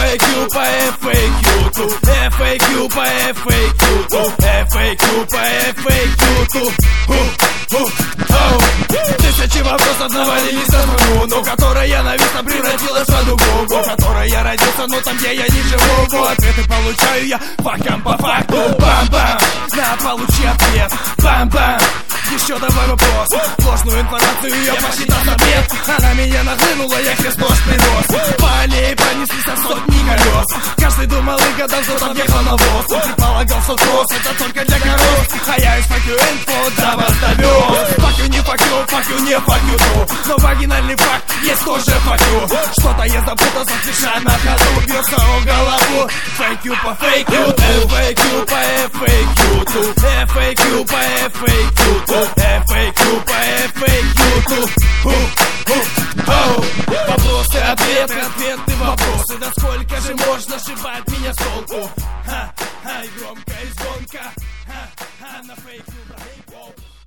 FAQ по FAQ ту, FAQ по FAQ ту, FAQ по FAQ ту. Тысячи вопросов навалились на страну, но которая навечно превратилась в одну губу, в которой я родился, но там, где я не живу. Ответы получаю я фактом по факту. Бам-бам, на, получи ответ. Бам-бам, еще давай вопрос. Ложную информацию я посчитал на бред. Она меня нахлынула, я хрест-нож привез. По аллее пронеслись сотни колес. Каждый думал и гадал, кто там ехал на воз. Он предполагал, что кросс это только для коров. А я из факю инфо до вас довез. Факю не факю, факю не факю ту. Но вагинальный факт есть тоже факю. Что-то я запутался, слыша на ходу. Бьется о голову. Фейкю по фейкю, FAQ по FAQ ту, FAQ по FAQ ту, FAQ по FAQ ту. Вопросы, ответы, ответы, вопросы. Да сколько же можно сшибать меня с толку? И громко, и звонко. На фейку,